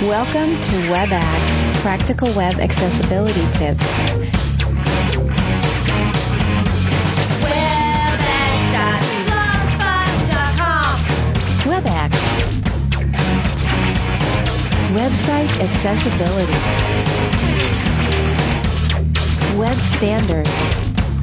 Welcome to WebAx, Practical Web Accessibility Tips. WebAx. Website accessibility. Web standards.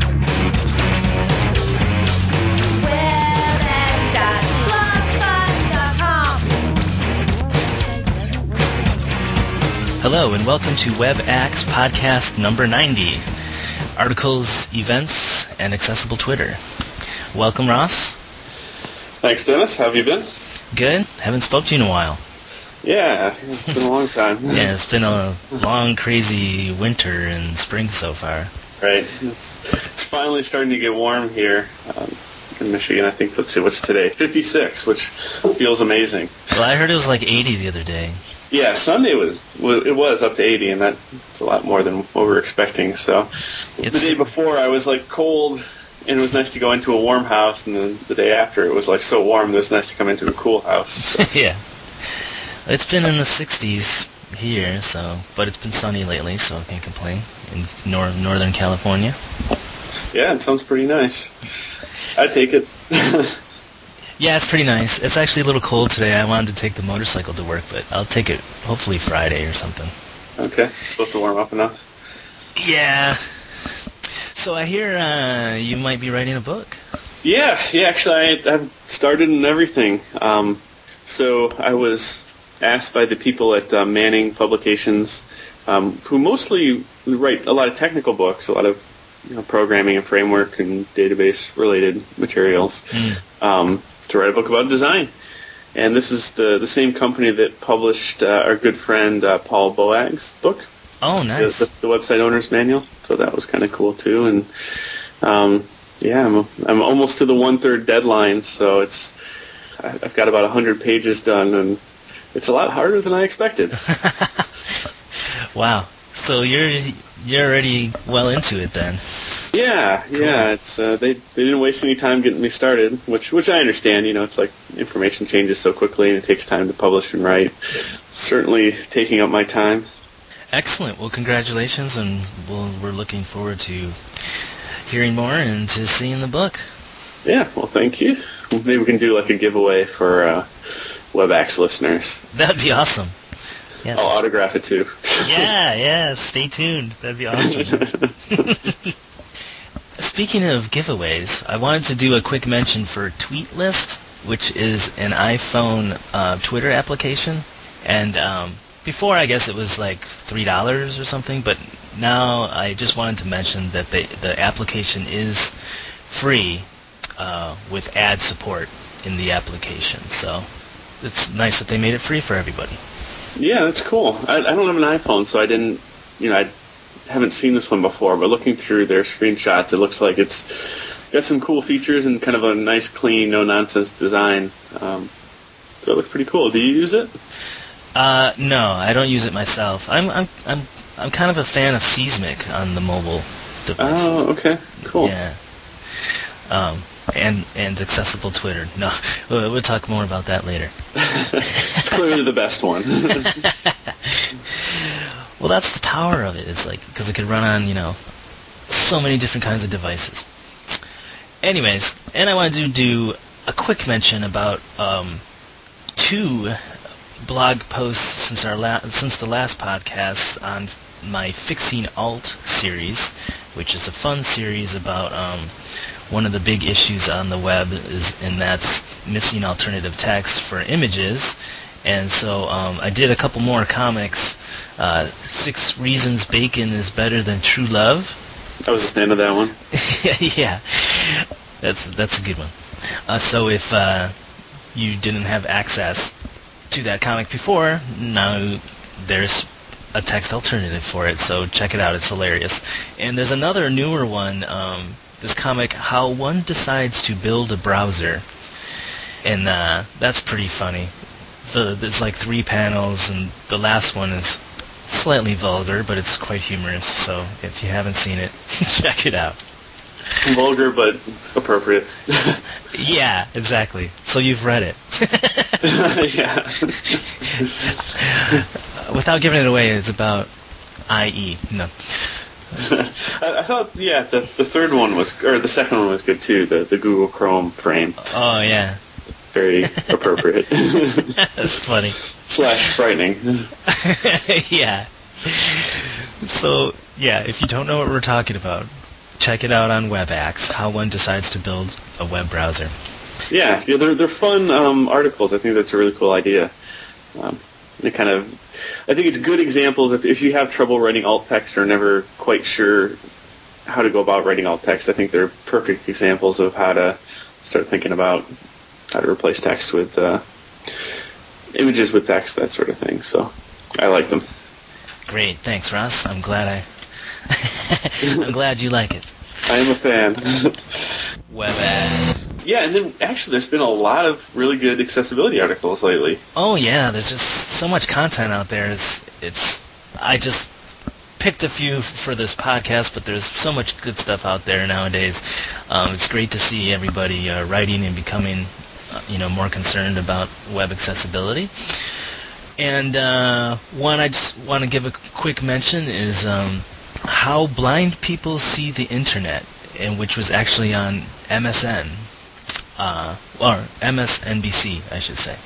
Hello and welcome to WebAx podcast number 90, articles, events, and accessible Twitter. Welcome, Ross. Thanks, Dennis. How have you been? Good. Haven't spoke to you in a while. Yeah, it's been a long time. Yeah, it's been a long, crazy winter and spring so far. Right. It's finally starting to get warm here in Michigan. I think, let's see, what's today? 56, which feels amazing. Well, I heard it was like 80 the other day. Yeah, Sunday was up to 80, and that's a lot more than what we were expecting. So the day before I was like cold, and it was nice to go into a warm house, and then the day after it was like so warm, it was nice to come into a cool house. So. Yeah. It's been in the 60s here, but it's been sunny lately, so I can't complain, in Northern California. Yeah, it sounds pretty nice. I'd take it. Yeah, it's pretty nice. It's actually a little cold today. I wanted to take the motorcycle to work, but I'll take it hopefully Friday or something. Okay. It's supposed to warm up enough? Yeah. So I hear you might be writing a book. Yeah, actually I've started and everything. So I was asked by the people at Manning Publications, who mostly write a lot of technical books, a lot of programming and framework and database-related materials, to write a book about design. And this is the same company that published our good friend Paul Boag's book. Oh, nice. The Website Owner's Manual. So that was kind of cool, too. And I'm almost to the 1/3 deadline, so I've got about 100 pages done, and it's a lot harder than I expected. Wow. So you're already well into it then. Yeah, cool. Yeah. It's they didn't waste any time getting me started, which I understand. It's like information changes so quickly, and it takes time to publish and write. Certainly taking up my time. Excellent. Well, congratulations, and we're looking forward to hearing more and to seeing the book. Yeah. Well, thank you. Maybe we can do like a giveaway for WebAx listeners. That'd be awesome. Yes. I'll autograph it too. Yeah. Stay tuned. That'd be awesome. Speaking of giveaways, I wanted to do a quick mention for TweetList, which is an iPhone Twitter application. And before, I guess it was like $3 or something, but now I just wanted to mention that the application is free with ad support in the application. So it's nice that they made it free for everybody. Yeah, that's cool. I don't have an iPhone, so I didn't, I haven't seen this one before, but looking through their screenshots, it looks like it's got some cool features and kind of a nice, clean, no-nonsense design. So it looks pretty cool. Do you use it? No, I don't use it myself. I'm kind of a fan of Seesmic on the mobile devices. Oh, okay, cool. Yeah. And accessible Twitter. No, we'll talk more about that later. It's clearly the best one. Well, that's the power of it. It's like, because it could run on, so many different kinds of devices. Anyways, and I wanted to do a quick mention about two blog posts since the last podcast on my Fixing Alt series, which is a fun series about one of the big issues on the web and that's missing alternative text for images. And so I did a couple more comics. 6 Reasons Bacon is Better Than True Love. I was a fan of that one. Yeah, that's a good one. So if you didn't have access to that comic before, now there's a text alternative for it, so check it out. It's hilarious. And there's another newer one, this comic, How One Decides to Build a Browser. And that's pretty funny. There's like 3 panels, and the last one is slightly vulgar, but it's quite humorous, so if you haven't seen it, check it out. Vulgar, but appropriate. Yeah, exactly. So you've read it. Yeah. without giving it away, it's about IE. No. I thought, the third one the second one was good too. The Google Chrome frame. Oh yeah. Very appropriate. That's funny. / frightening. Yeah. So, if you don't know what we're talking about, check it out on WebAx, how one decides to build a web browser. Yeah, they're fun articles. I think that's a really cool idea. I think it's good examples if you have trouble writing alt text or never quite sure how to go about writing alt text. I think they're perfect examples of how to start thinking about how to replace text with images with text, that sort of thing. So I like them. Great, thanks, Ross. I'm glad I'm glad you like it. I am a fan. WebAx. Yeah, and then actually there's been a lot of really good accessibility articles lately. Oh yeah, there's just so much content out there. I just picked a few for this podcast, but there's so much good stuff out there nowadays. It's great to see everybody writing and becoming, more concerned about web accessibility. And one I just want to give a quick mention is How Blind People See the Internet, and which was actually on MSN, or MSNBC, I should say.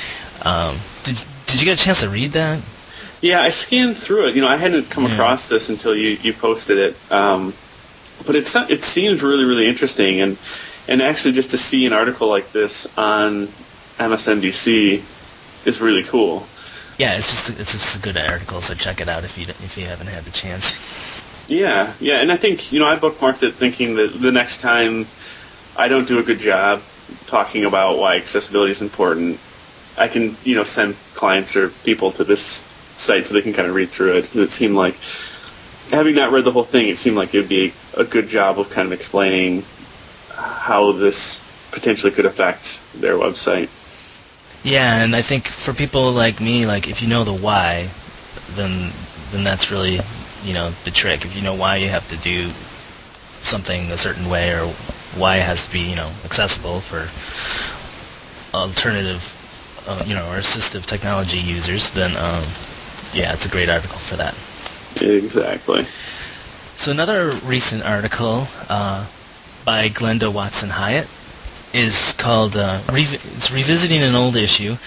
Did you get a chance to read that? Yeah, I scanned through it. I hadn't come across this until you posted it. But it seems really, really interesting, and actually just to see an article like this on MSNBC is really cool. Yeah, it's just a good article, so check it out if you haven't had the chance. Yeah, and I think I bookmarked it thinking that the next time I don't do a good job talking about why accessibility is important, I can send clients or people to this site so they can kind of read through it. Because it seemed like, having not read the whole thing, it seemed like it would be a good job of kind of explaining how this potentially could affect their website. Yeah, and I think for people like me, if you know the why, then that's really, the trick. If you know why you have to do something a certain way, or why it has to be, accessible for alternative, or assistive technology users, then, it's a great article for that. Exactly. So another recent article by Glenda Watson Hyatt is called it's revisiting an old issue.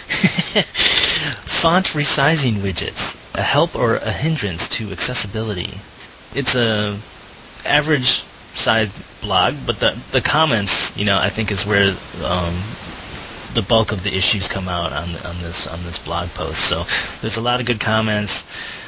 Font resizing widgets, a help or a hindrance to accessibility. It's a average side blog, but the comments, I think is where the bulk of the issues come out on this blog post. So there's a lot of good comments,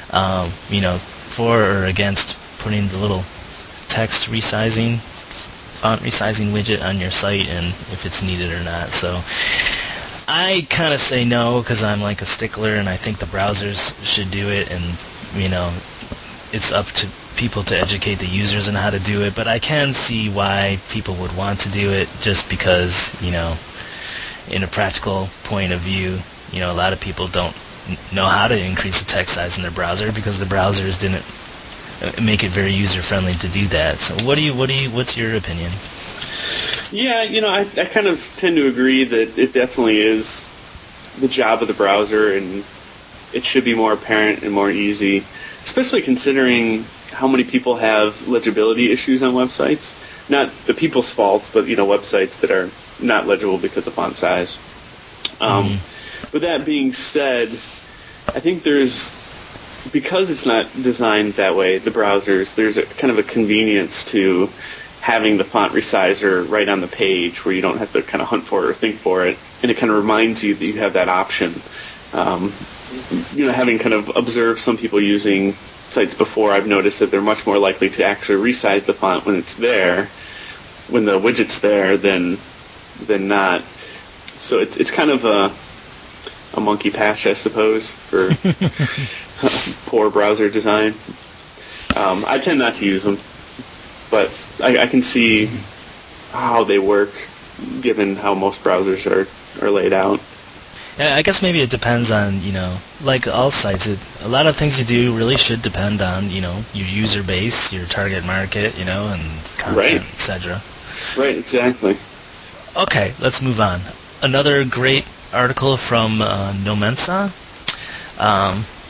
for or against putting the little text resizing, font resizing widget on your site, and if it's needed or not. So I kind of say no, because I'm like a stickler, and I think the browsers should do it, and it's up to people to educate the users on how to do it. But I can see why people would want to do it, just because in a practical point of view, a lot of people don't know how to increase the text size in their browser because the browsers didn't make it very user-friendly to do that. So what's your opinion? Yeah, I kind of tend to agree that it definitely is the job of the browser, and it should be more apparent and more easy, especially considering how many people have legibility issues on websites. Not the people's faults, but, websites that are not legible because of font size. With that being said, I think because it's not designed that way, the browsers, there's a kind of a convenience to having the font resizer right on the page where you don't have to kind of hunt for it or think for it, and it kind of reminds you that you have that option. Having kind of observed some people using sites before, I've noticed that they're much more likely to actually resize the font when it's there, when the widget's there, than not. So it's kind of a monkey patch, I suppose, for poor browser design. I tend not to use them, but I can see how they work given how most browsers are laid out. Yeah, I guess maybe it depends on, like all sites, a lot of things you do really should depend on, your user base, your target market, and content, right, etc. Right, exactly. Okay, let's move on. Another great article from Nomensa.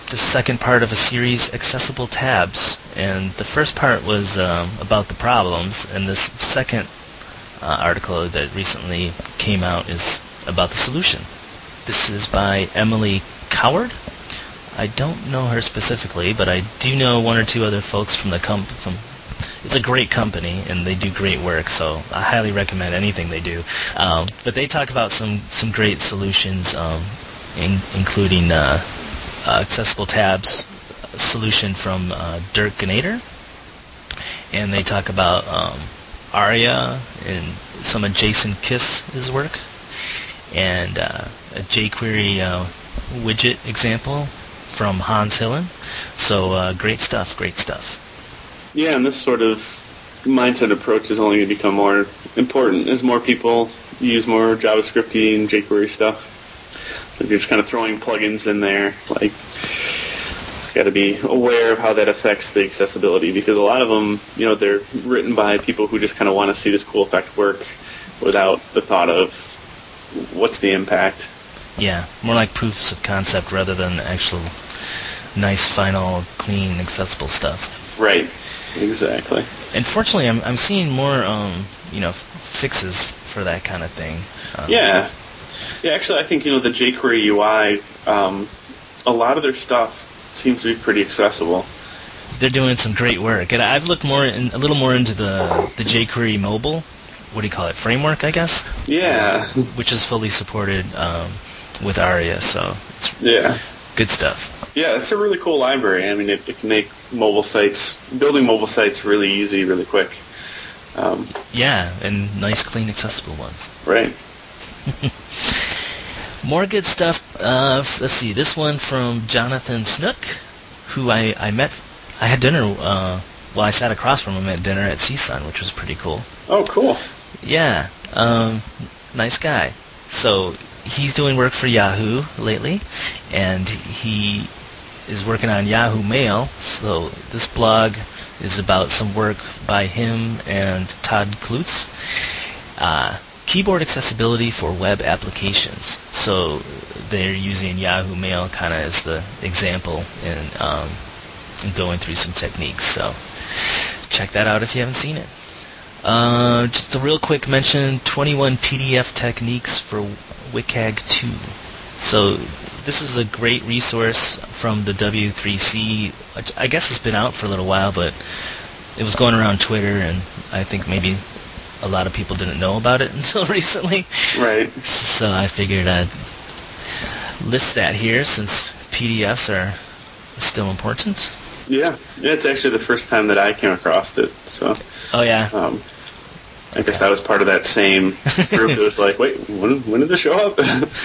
the second part of a series, Accessible Tabs. And the first part was about the problems, and this second article that recently came out is about the solution. This is by Emily Coward. I don't know her specifically, but I do know one or two other folks from the it's a great company, and they do great work, so I highly recommend anything they do. But they talk about some great solutions, including Accessible Tabs solution from Dirk Gnader, and they talk about ARIA and some of Jason Kiss's work, and a jQuery widget example from Hans Hillen. So great stuff. Yeah, and this sort of mindset approach is only going to become more important as more people use more JavaScript and jQuery stuff. So you're just kind of throwing plugins in there, like, got to be aware of how that affects the accessibility, because a lot of them, they're written by people who just kind of want to see this cool effect work without the thought of what's the impact. Yeah, more like proofs of concept rather than actual nice, final, clean, accessible stuff. Right, exactly. And fortunately, I'm seeing more, fixes for that kind of thing. Yeah, actually, I think, the jQuery UI, a lot of their stuff seems to be pretty accessible. They're doing some great work, and I've looked a little more into the jQuery mobile. What do you call it? Framework, I guess. Yeah. Which is fully supported with ARIA, so it's good stuff. Yeah, it's a really cool library. I mean, it can make building mobile sites really easy, really quick. Yeah, and nice, clean, accessible ones. Right. More good stuff. Let's see. This one from Jonathan Snook, who I met. I had dinner. I sat across from him at dinner at CSUN, which was pretty cool. Oh, cool. Yeah. Nice guy. So he's doing work for Yahoo lately, and he is working on Yahoo Mail. So this blog is about some work by him and Todd Klutz. Keyboard accessibility for web applications. So they're using Yahoo Mail kind of as the example and going through some techniques. So check that out if you haven't seen it. Just a real quick mention, 21 PDF techniques for WCAG 2. So this is a great resource from the W3C. I guess it's been out for a little while, but it was going around Twitter, and I think maybe a lot of people didn't know about it until recently. Right. So I figured I'd list that here since PDFs are still important. Yeah, it's actually the first time that I came across it. So. Oh yeah. I guess I was part of that same group that was like, wait, when did this show up?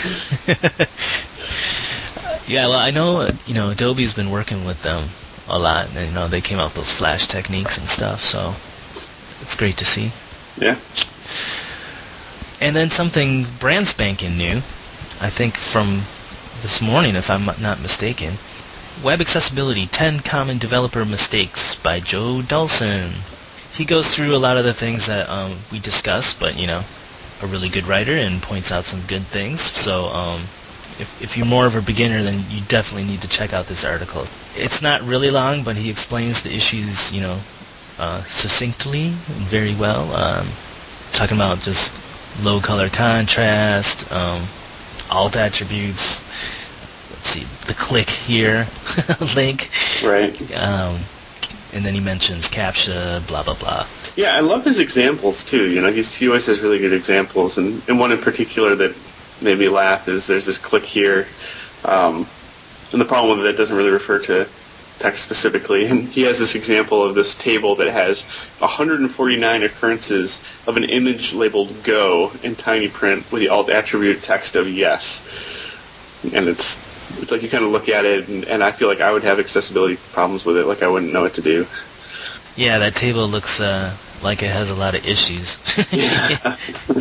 Yeah, well, I know Adobe's been working with them a lot, and they came out with those Flash techniques and stuff. So it's great to see. Yeah. And then something brand spanking new, I think from this morning, if I'm not mistaken. Web Accessibility, 10 Common Developer Mistakes by Joe Dulson. He goes through a lot of the things that we discussed, but, a really good writer and points out some good things. So if you're more of a beginner, then you definitely need to check out this article. It's not really long, but he explains the issues, succinctly and very well. Talking about just low color contrast, alt attributes. Let's see, the click here link. Right. And then he mentions CAPTCHA, blah blah blah. Yeah, I love his examples too. He always has really good examples, and one in particular that made me laugh is there's this click here, and the problem with it doesn't really refer to text specifically. And he has this example of this table that has 149 occurrences of an image labeled "Go" in tiny print with the alt attribute text of yes, and it's like you kind of look at it, and I feel like I would have accessibility problems with it, like I wouldn't know what to do. Yeah, that table looks like it has a lot of issues. Yeah.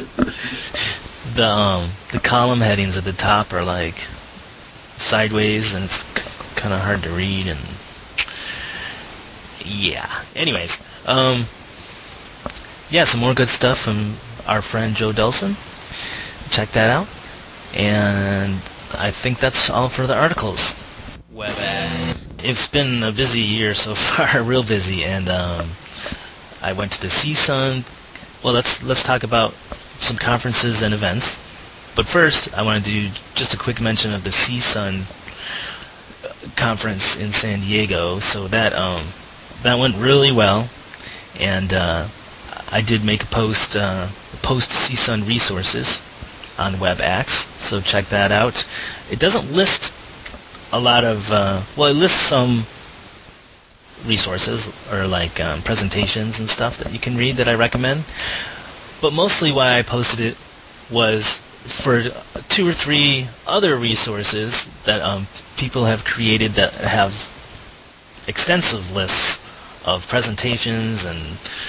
The column headings at the top are like sideways, and it's kind of hard to read, and yeah. Anyways, some more good stuff from our friend Joe Dulson. Check that out. And I think that's all for the articles. WebEx. It's been a busy year so far, real busy, and I went to the CSUN. Well, let's talk about some conferences and events. But first, I want to do just a quick mention of the CSUN conference in San Diego. So that went really well, and I did make a post CSUN resources on WebEx, so check that out. It doesn't list a lot of, it lists some resources, or like presentations and stuff that you can read that I recommend, but mostly why I posted it was for 2 or 3 other resources that people have created that have extensive lists of presentations and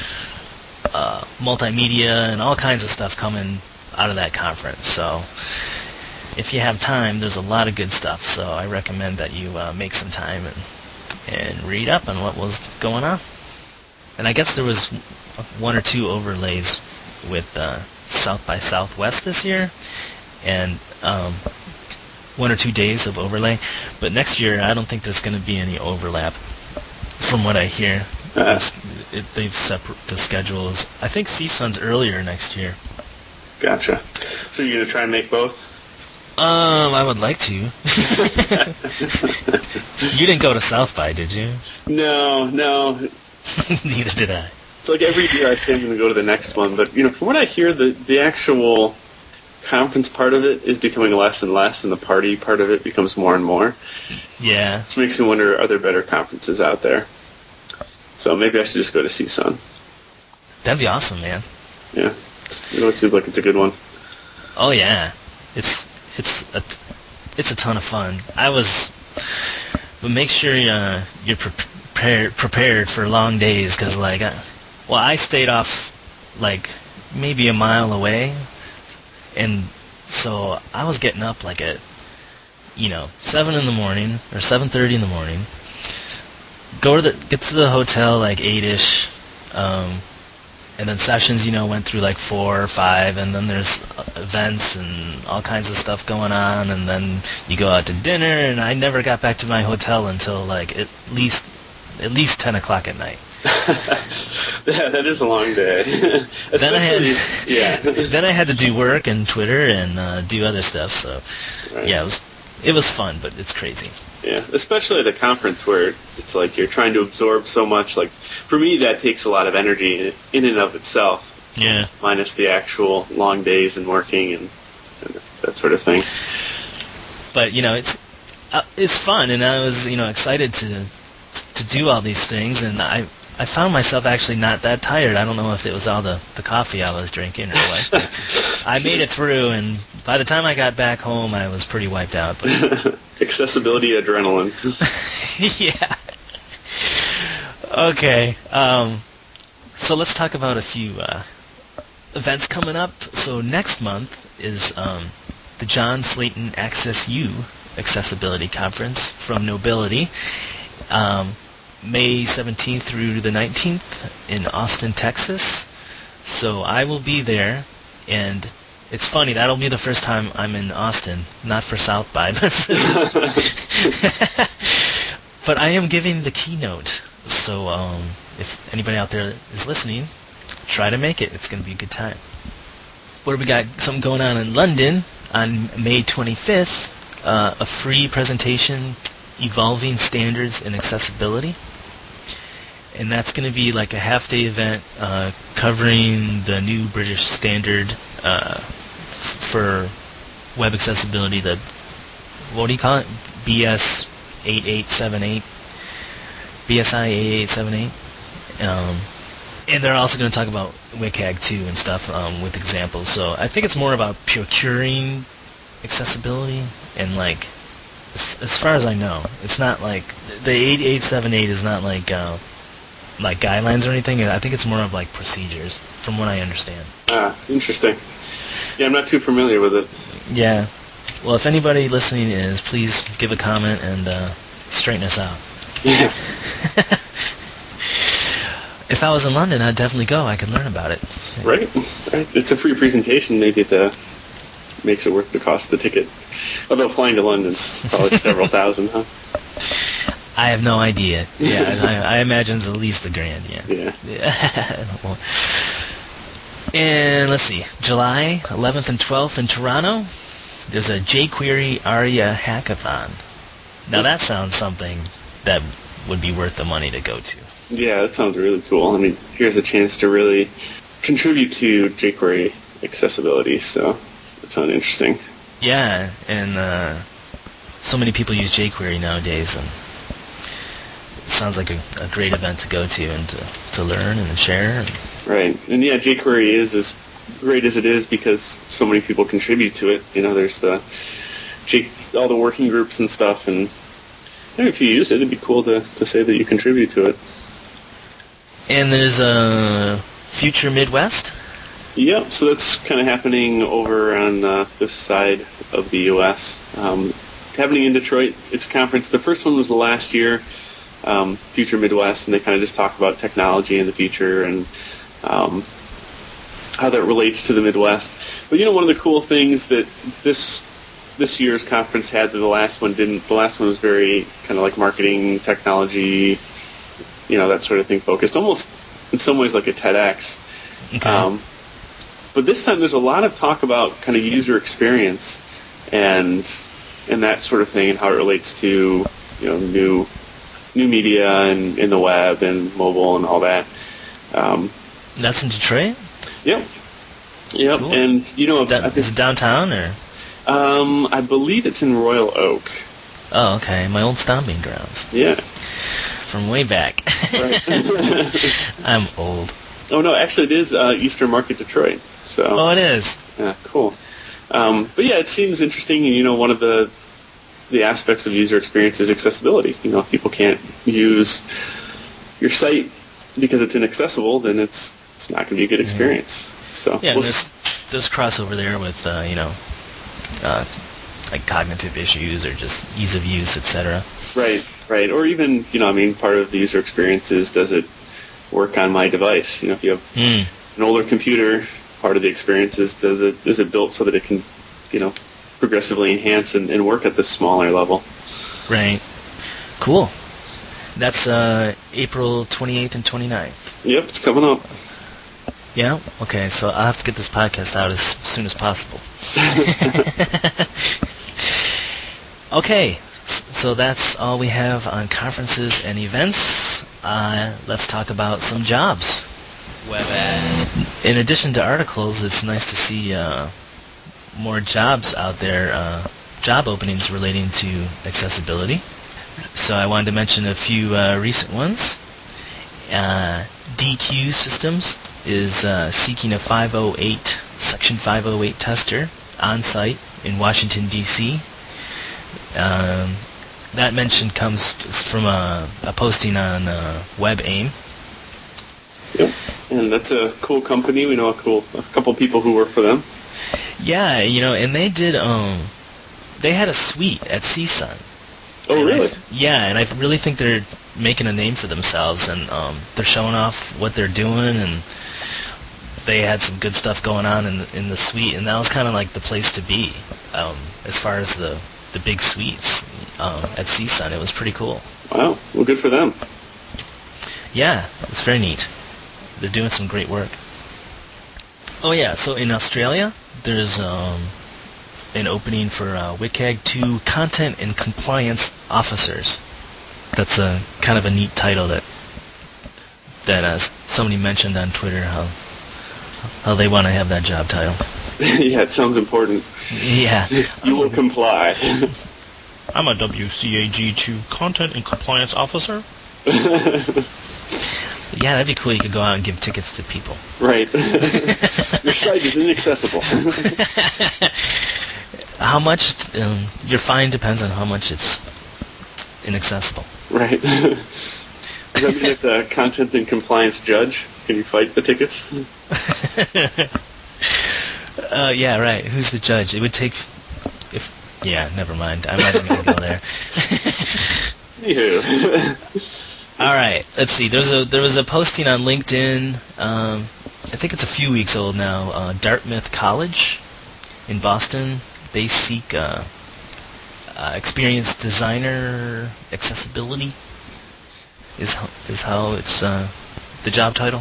multimedia and all kinds of stuff coming out of that conference. So if you have time, there's a lot of good stuff. So I recommend that you make some time and read up on what was going on. And I guess there was 1 or 2 overlays with South by Southwest this year, and 1 or 2 days of overlay. But next year, I don't think there's going to be any overlap, from what I hear. They've separate the schedules. I think CSUN's earlier next year. Gotcha. So you're going to try and make both? I would like to. You didn't go to South by, did you? No. Neither did I. It's like every year I say I'm going to go to the next one, but from what I hear, the actual conference part of it is becoming less and less, and the party part of it becomes more and more. Yeah. This makes me wonder, are there better conferences out there? So maybe I should just go to CSUN. That'd be awesome, man. Yeah. It always seems like it's a good one. Oh yeah, it's a ton of fun. But make sure you're prepared for long days, because I stayed off like maybe a mile away, and so I was getting up like at 7 in the morning or 7:30 in the morning. Get to the hotel like 8ish. And then sessions, went through like 4 or 5, and then there's events and all kinds of stuff going on, and then you go out to dinner, and I never got back to my hotel until like at least 10 o'clock at night. Yeah, that is a long day. Then I had to do work and Twitter and do other stuff. So right. Yeah, it was fun, but it's crazy. Yeah, especially at a conference where it's like you're trying to absorb so much. Like, for me, that takes a lot of energy in and of itself. Yeah. Minus the actual long days and working and that sort of thing. But it's fun, and I was excited to do all these things, and I found myself actually not that tired. I don't know if it was all the coffee I was drinking or what. I made it through, and by the time I got back home, I was pretty wiped out. But accessibility adrenaline. Yeah. Okay. So let's talk about a few events coming up. So next month is the John Slayton Access U Accessibility Conference from Knowbility. May 17th through the 19th in Austin, Texas. So I will be there, and it's funny, that'll be the first time I'm in Austin, not for South by, but I am giving the keynote. So if anybody out there is listening, try to make it. It's going to be a good time. What do we got? Something going on in London on May 25th, a free presentation, Evolving Standards in Accessibility. And that's going to be like a half-day event covering the new British standard for web accessibility, what do you call it? BS 8878, BSI 8878. And they're also going to talk about WCAG 2 and stuff with examples. So I think it's more about procuring accessibility, and like, as far as I know, it's not like the 8878 is not like guidelines or anything. I think it's more of like procedures, from what I understand. Interesting. Yeah, I'm not too familiar with it. Yeah. Well, if anybody listening is, please give a comment and straighten us out. Yeah. If I was in London, I'd definitely go. I could learn about it. Right. It's a free presentation. Maybe it makes it worth the cost of the ticket. Although flying to London's probably several thousand, huh? I have no idea. Yeah, I imagine it's at least $1,000. Yeah. Well, and let's see, July 11th and 12th in Toronto, there's a jQuery ARIA hackathon. Now that sounds something that would be worth the money to go to. Yeah, that sounds really cool. I mean, here's a chance to really contribute to jQuery accessibility, so that sounds interesting. Yeah, and so many people use jQuery nowadays, and it sounds like a great event to go to and to learn and share. Right. And yeah, jQuery is as great as it is because so many people contribute to it. You know, there's all the working groups and stuff, and if you use it, it'd be cool to say that you contribute to it. And there's a Future Midwest? Yep, so that's kind of happening over on this side of the U.S. It's happening in Detroit. It's a conference. The first one was last year, Future Midwest, and they kind of just talk about technology in the future and how that relates to the Midwest. But one of the cool things that this year's conference had that the last one didn't. The last one was very kind of like marketing, technology, that sort of thing focused, almost in some ways like a TEDx. Okay. But this time there's a lot of talk about kind of user experience and that sort of thing and how it relates to new media and in the web and mobile and all that. That's in Detroit? Yep. Cool. And is it downtown or? I believe it's in Royal Oak. Oh, okay. My old stomping grounds. Yeah. From way back. Right. I'm old. Oh no, actually it is Eastern Market, Detroit. So. Oh, it is. Yeah, cool. But yeah, it seems interesting. And one of the aspects of user experience is accessibility. If people can't use your site because it's inaccessible, then it's not going to be a good experience. So yeah, there's crossover there with like cognitive issues or just ease of use, etc. Right. Or even part of the user experience is, does it work on my device? If you have an older computer, part of the experience is, is it built so that it can progressively enhance and work at this smaller level. Right. Cool. That's April 28th and 29th. Yep, it's coming up. Yeah? Okay, so I'll have to get this podcast out as soon as possible. Okay, so that's all we have on conferences and events. Let's talk about some jobs. Web ad. In addition to articles, it's nice to see more jobs out there, job openings relating to accessibility. So I wanted to mention a few recent ones. DQ Systems is seeking a Section 508 tester on-site in Washington, D.C. That mention comes from a posting on WebAIM. Yep, and that's a cool company. We know a couple people who work for them. Yeah, and they did. They had a suite at CSUN. Oh, really? And I really think they're making a name for themselves, and they're showing off what they're doing, and they had some good stuff going on in the suite, and that was kind of like the place to be as far as the big suites at CSUN. It was pretty cool. Wow, well, good for them. Yeah, it's very neat. They're doing some great work. Oh yeah, so in Australia, there's an opening for WCAG 2 Content and Compliance Officers. That's a kind of a neat title that somebody mentioned on Twitter how they want to have that job title. Yeah, it sounds important. Yeah. You will comply. I'm a WCAG 2 Content and Compliance Officer. Yeah, that'd be cool. You could go out and give tickets to people. Right. Your site is inaccessible. How much? Your fine depends on how much it's inaccessible. Right. Does that mean it's a content and compliance judge? Can you fight the tickets? Yeah, right. Who's the judge? It would take... Yeah, never mind. I'm not even going to go there. Anywho. All right, let's see. There was a posting on LinkedIn. I think it's a few weeks old now. Dartmouth College in Boston. They seek experienced designer accessibility is how it's the job title.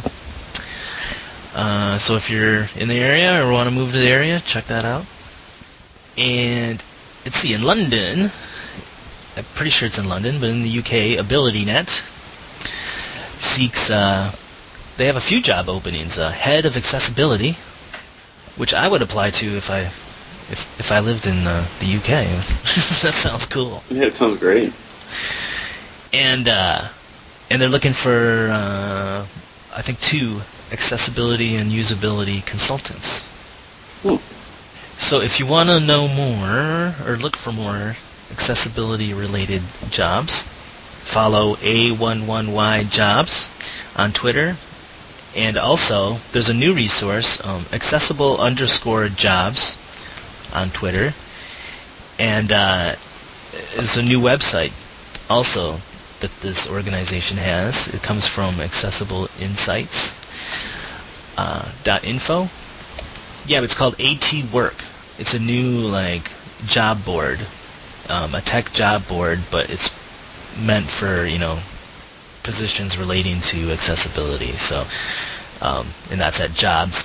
So if you're in the area or want to move to the area, check that out. And let's see, in London, I'm pretty sure it's in London, but in the UK, AbilityNet seeks, they have a few job openings. Head of Accessibility, which I would apply to if I lived in the UK. That sounds cool. Yeah, it sounds great. And they're looking for, I think, 2 accessibility and usability consultants. So if you want to know more or look for more accessibility-related jobs, follow A11Y Jobs on Twitter. And also, there's a new resource, accessible_jobs on Twitter. And there's a new website also that this organization has. It comes from accessibleinsights.info. Yeah, it's called AT Work. It's a new job board, a tech job board, but it's meant for positions relating to accessibility. So, and that's at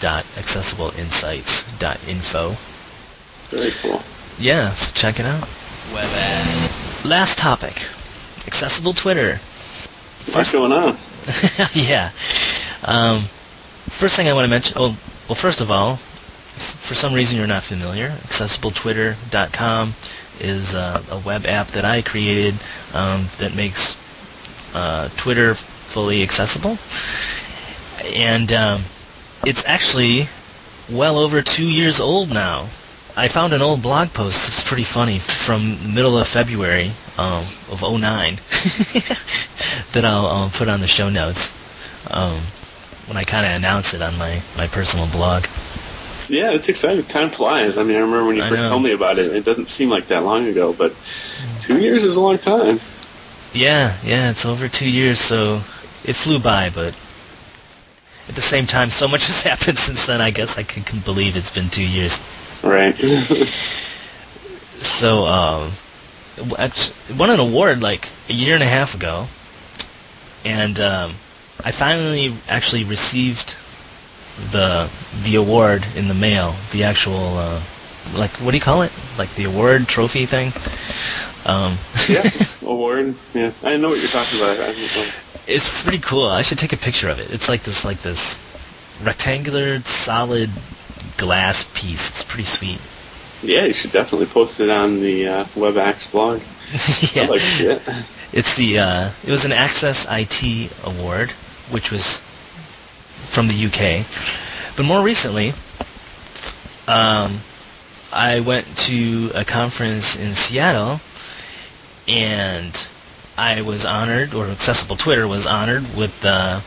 jobs.accessibleinsights.info. Very cool. Yeah, so check it out. Web ad. Last topic: accessible Twitter. What's going on? Yeah. First thing I want to mention. Well, first of all, for some reason you're not familiar, accessibletwitter.com is a web app that I created that makes Twitter fully accessible. And it's actually well over 2 years old now. I found an old blog post, it's pretty funny, from the middle of February of 2009 that I'll put on the show notes when I kind of announce it on my personal blog. Yeah, it's exciting. Time flies. I mean, I remember when you first told me about it, it doesn't seem like that long ago, but 2 years is a long time. Yeah, it's over 2 years, so it flew by, but at the same time, so much has happened since then, I guess I can believe it's been 2 years. Right. So, it won an award a year and a half ago, and I finally actually received the award in the mail, the actual, what do you call it? The award trophy thing? Yeah, award. Yeah, I know what you're talking about. It's pretty cool. I should take a picture of it. It's this rectangular, solid glass piece. It's pretty sweet. Yeah, you should definitely post it on the WebAx blog. Yeah. I'd like to see it. It's it was an Access IT award, which was from the UK. But more recently, I went to a conference in Seattle, and I was honored, or Accessible Twitter was honored with a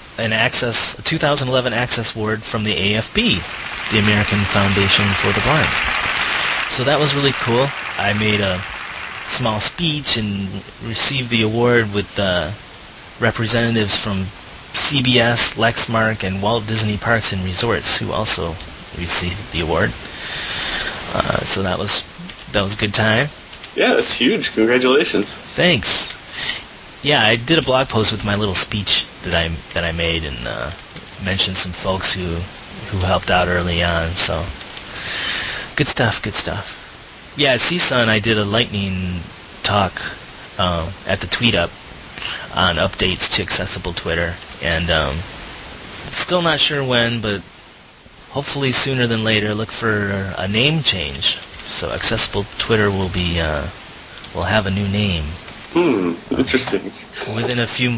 2011 Access Award from the AFB, the American Foundation for the Blind. So that was really cool. I made a small speech and received the award with representatives from CBS, Lexmark, and Walt Disney Parks and Resorts, who also received the award. So that was a good time. Yeah, that's huge. Congratulations. Thanks. Yeah, I did a blog post with my little speech that I made, and mentioned some folks who helped out early on. So good stuff. Yeah, at CSUN I did a lightning talk at the Tweet Up on updates to Accessible Twitter, and still not sure when, but hopefully sooner than later. Look for a name change. So Accessible Twitter will have a new name. Interesting. Within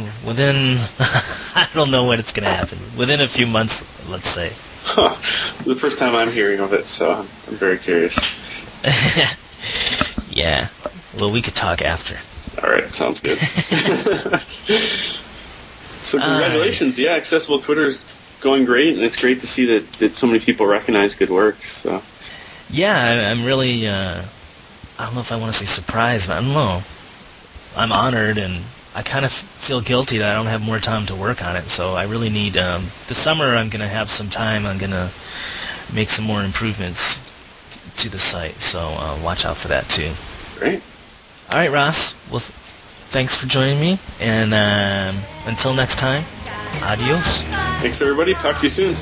I don't know when it's going to happen. Within a few months, let's say. Huh. The first time I'm hearing of it, so I'm very curious. Yeah. Well, we could talk after. All right, sounds good. So congratulations. Yeah, Accessible Twitter is going great, and it's great to see that so many people recognize good work. So. Yeah, I'm really, I don't know if I want to say surprised, but I don't know. I'm honored, and I kind of feel guilty that I don't have more time to work on it, so I really need, this summer I'm going to have some time. I'm going to make some more improvements to the site, so watch out for that too. Great. All right, Ross. Well, thanks for joining me, and until next time, adios. Thanks, everybody. Talk to you soon.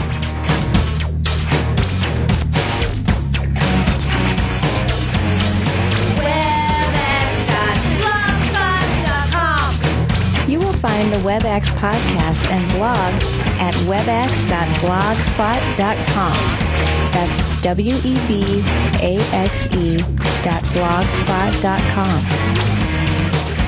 You will find the WebEx podcast and blog at webex.blogspot.com. That's webaxe.blogspot.com.